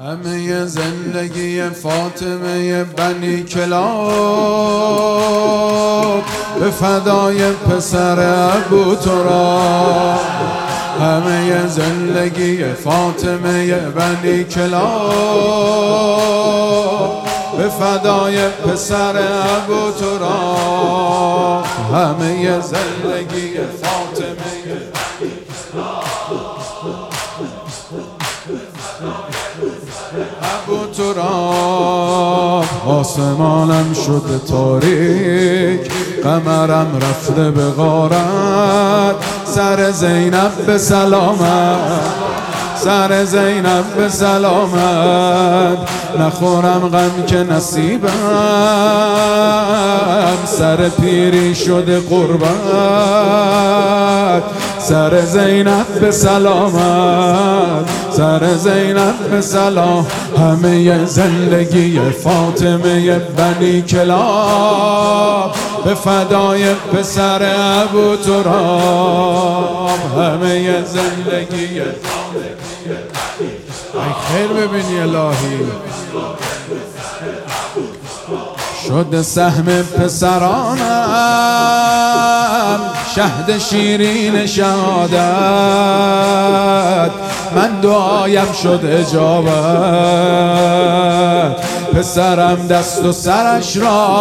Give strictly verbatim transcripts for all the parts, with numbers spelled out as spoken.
همه زندگی فاطمه بنی کلاب به فدای پسر ابو تراب. همه زندگی فاطمه بنی کلاب به فدای پسر ابو تراب. همه زندگی فاطمه ابو تراب. آسمانم شده تاریک، قمرم رفته به غارت. سر زینب به سلامت، سر زینب به سلامت. نخورم غم که نصیبم، سر پیری شده قربت. سر زینب به سلامت، سر زینب به سلام. همه زندگی فاطمه بنی کلاب به فدای پسر ابو تراب. همه زندگی ای خیر ببینی الهی شد سهم پسرانم، شهد شیرین شهادت. من دعایم شد اجابت، پسرم دست و سرش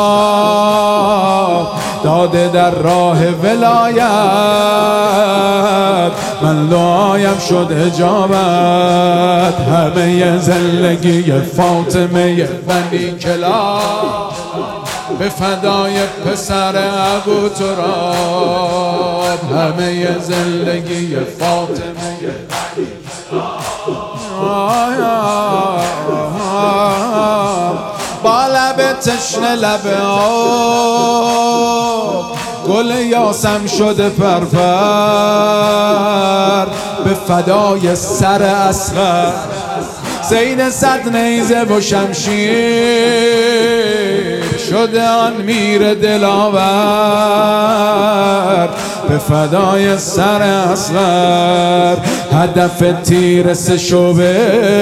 را داده در راه ولایت. من دعایم شد اجابت. همه زندگی فاطمه بنی کلاب به فدای پسر ابو تراب. همه زندگی فاطمه با لب تشنه لب آب، گل یاسم شده پرپر به فدای سر اصغر. زین صد نیزه و شمشیر شده آن میر دلاور به فدای سر اصغر. هدف تیر سه شعبه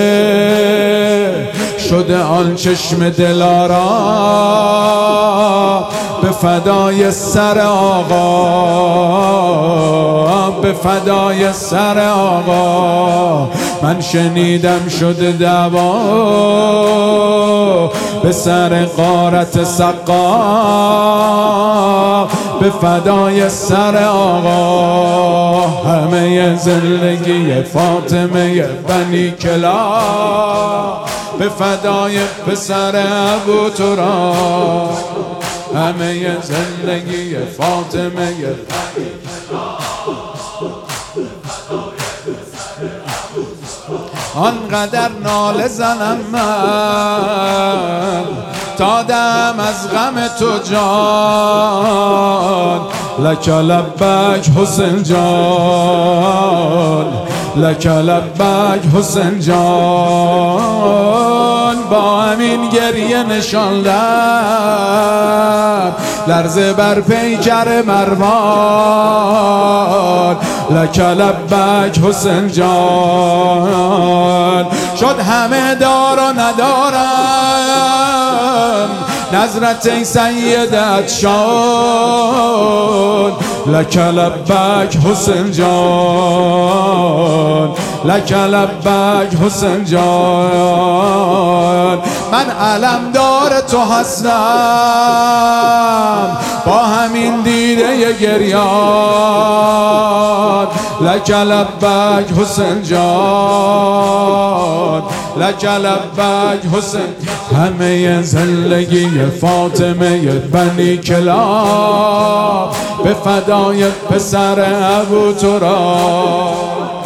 شده آن چشم دلارا به فدای سر آقا، به فدای سر آقا. من شنیدم شده دعوا به سر غارت سقا به فدای سر آقا. همه زندگی فاطمه بنی کلاب به فدای پسر ابو تراب. همه زندگی فاطمه بنی آنقدر ناله زنم من دادم از غم تو جان. لک لبک حسین جان، لک لبک حسین جان. با همین گریه نشاندم لرزه بر پیکر مروان. لک لبک حسین جان. شد همه دار و ندارم نظرت ای سیدت شان. لک لبک حسین جان، لک لبک حسین جان. من علمدار تو هستم با همین دیده گریان. لک لبک حسین جان، لک لبک حسین. همه زندگی فاطمه بنی کلاب به فدای پسر ابو تراب.